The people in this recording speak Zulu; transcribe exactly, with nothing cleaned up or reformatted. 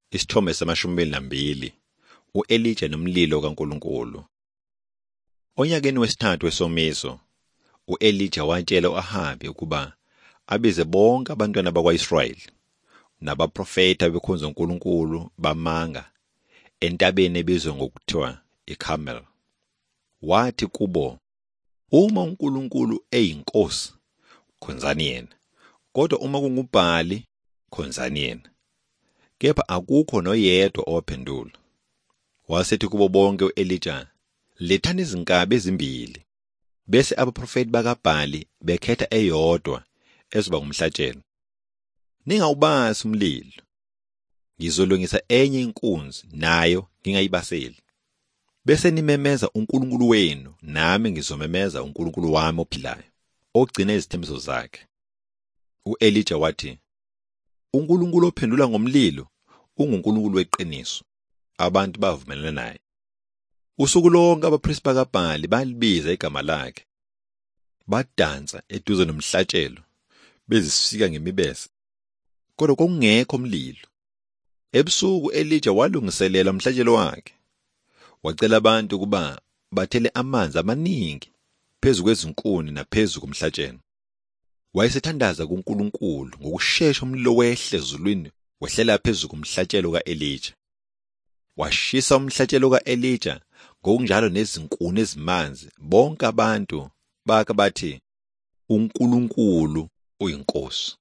Isithombe samashumi amabili nambili, u-Elija nomlilo kaNkulunkulu. Onyakeni wesithathu wesomiso, u-Elija watshela u-Ahabi ukuba abize bonke abantwana bakwa-Israyeli nabaprofeta bekhonza uNkulunkulu bamanga entabeni ebizwa ngokuthiwa iKhamel. Wathi kubo, uma uNkulunkulu eyinkosi, khonzani yena, kodwa uma kunguBhali, khonzani yena. Kepha akukho noyedwa owaphendula. Wasethi kubo bonke u-Elija, lethani izinkabi ezimbili, bese abaprofeti bakaBhali bekhetha eyodwa ezoba ngumhlatshelo. Ningawubasi umlilo. Ngizolungisa enye inkunzi nayo ngingayibaseli. Bese nimemeza uNkulunkulu wenu, nami ngizomemeza uNkulunkulu wami ophilayo, ogcina izithembiso zakhe. U-Elija wathi, uNkulunkulu ophendula ngomlilo unguNkulunkulu weqiniso. Abantu bavumelana naye. Usuku lonke abaphristi bakaBhali balibiza igama lakhe. Badansa eduze nomhlatshelo, bezisika ngemibese. Kodwa kwakungekho umlilo. Ebusuku u-Elija walungiselela umhlatshelo wakhe. Wacela abantu ukuba bathele amanzi amaningi phezu kwezinkuni naphezu komhlatshelo. Wayesethandaza kuNkulunkulu ngokusheshsha umlilo wehle ezulwini wehlela phezu komhlatshelo ka-Elija. Washisa umhlatshelo ka-Elija ngokunjalo nezinkuni ezimanzi. Bonke abantu baka bathi uNkulunkulu uyinkosi.